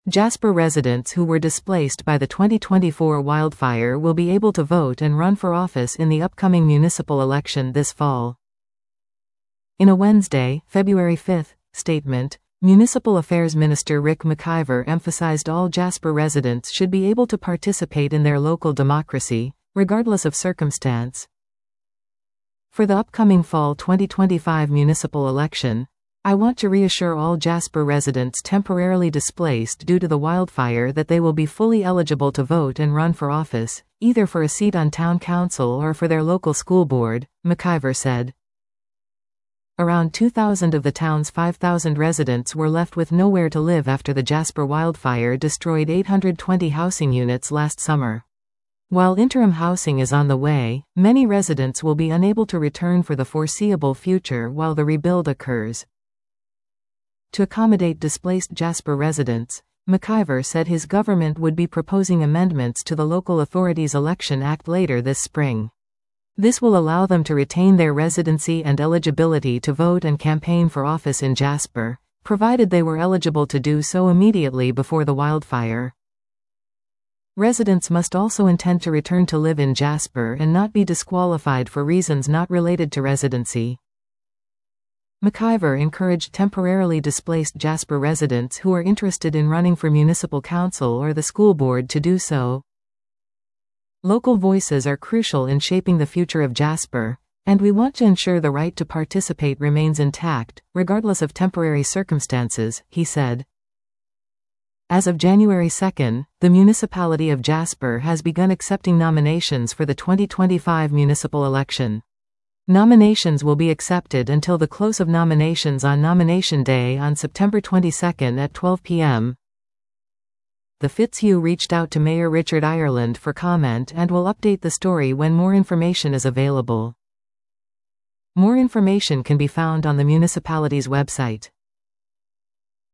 Jasper residents who were displaced by the 2024 wildfire will be able to vote and run for office in the upcoming municipal election this fall. In a Wednesday, February 5, statement, Municipal Affairs Minister Rick McIver emphasized all Jasper residents should be able to participate in their local democracy, regardless of circumstance. For the upcoming fall 2025 municipal election, I want to reassure all Jasper residents temporarily displaced due to the wildfire that they will be fully eligible to vote and run for office, either for a seat on town council or for their local school board, McIver said. Around 2,000 of the town's 5,000 residents were left with nowhere to live after the Jasper wildfire destroyed 820 housing units last summer. While interim housing is on the way, many residents will be unable to return for the foreseeable future while the rebuild occurs. To accommodate displaced Jasper residents, McIver said his government would be proposing amendments to the Local Authorities Election Act later this spring. This will allow them to retain their residency and eligibility to vote and campaign for office in Jasper, provided they were eligible to do so immediately before the wildfire. Residents must also intend to return to live in Jasper and not be disqualified for reasons not related to residency. McIver encouraged temporarily displaced Jasper residents who are interested in running for municipal council or the school board to do so. Local voices are crucial in shaping the future of Jasper, and we want to ensure the right to participate remains intact, regardless of temporary circumstances, he said. As of January 2, the municipality of Jasper has begun accepting nominations for the 2025 municipal election. Nominations will be accepted until the close of nominations on Nomination Day on September 22 at 12 p.m. The Fitzhugh reached out to Mayor Richard Ireland for comment and will update the story when more information is available. More information can be found on the municipality's website.